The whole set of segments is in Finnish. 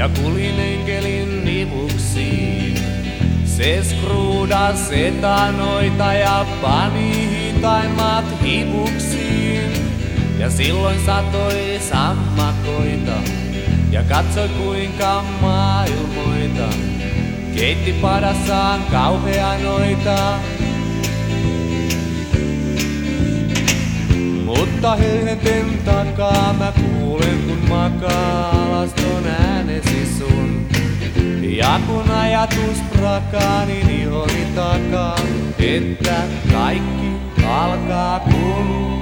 ja kulin enkelin nivuksiin. Se skruudas etanoita ja pani hitaimmat hivuksiin. Ja silloin satoi sammakoita ja katsoi kuinka maailmoita keitti padassaan kauheanoita. Mutta höyhenten takaa mä kuulen kun makaa alaston äänesi sun. Ja kun ajatus prakaa niin ihoni takaa, että kaikki alkaa kun.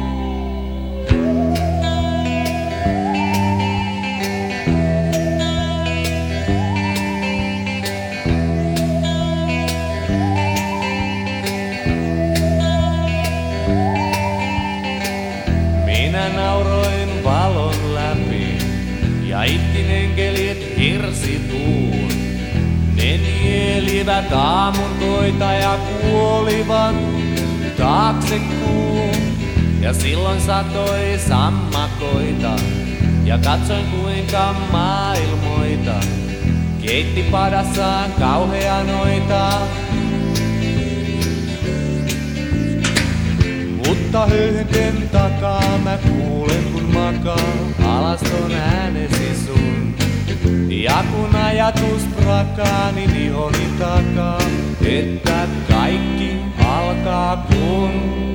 Minä nauroin valon läpi ja itkin enkelit hirsituun. Ne nielivät aamun toita ja kuolivat taakse kuun. Ja silloin satoi sammakoita ja katsoin kuinka maailmoita keitti padassaan kauheanoita. Mutta höyhenten takaa mä kuulen kun makaa alaston äänesi sun. Ja kun ajatus prakaa niin ihoni takaa, että kaikki alkaa kun.